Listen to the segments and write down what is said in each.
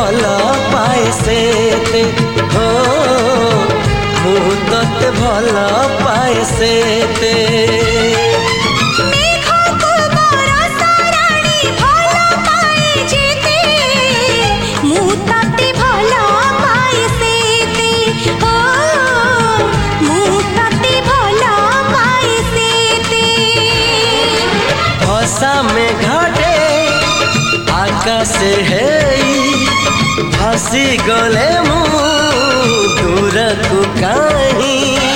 भल पाए सेते हो मु तते भल पाए सेते में घाटे आकाश है भासी गले मु दूर को कहीं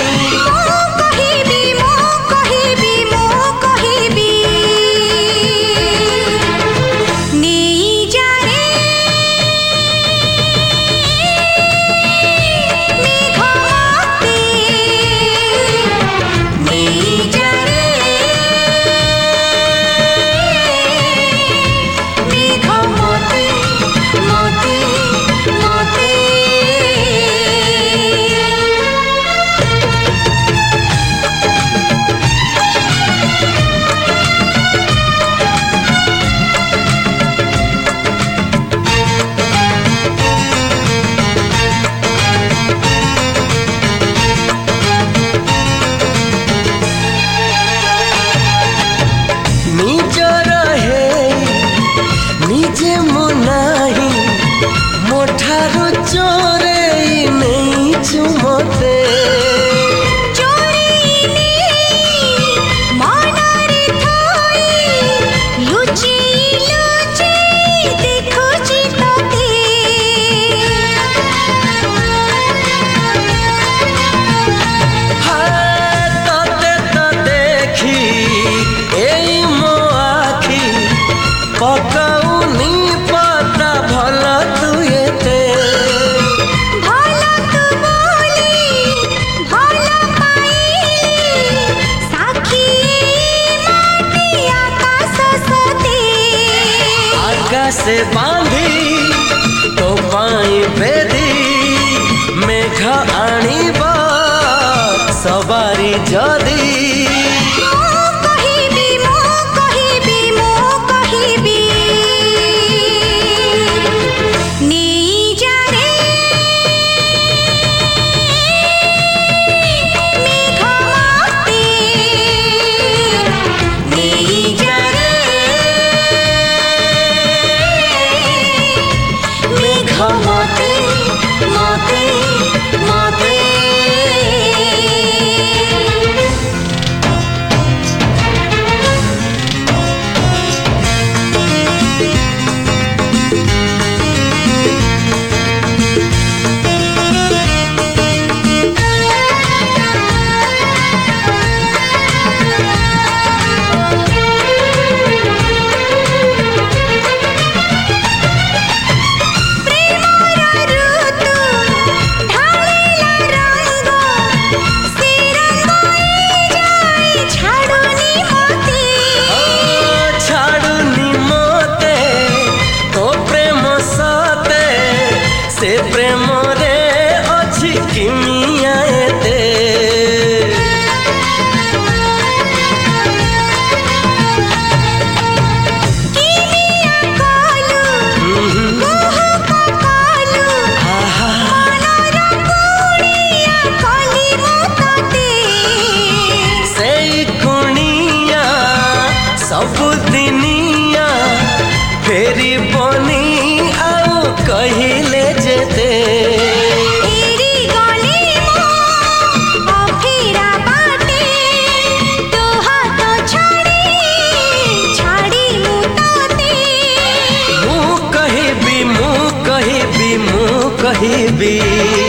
से बांधी तो पाई बेदी मेघ आनीबा सवारी जदी से प्रेम रे अछि किमिया एते किमिया कालू कोह कालू आहा मनर कुड़िया काली मोते से कुणिया सब दिनिया फेरी बनी आउ कहिले जेते एरी गली मो अफिरा बाटे तो हाथ छाड़ी छाड़ी मुताते मु कहिबी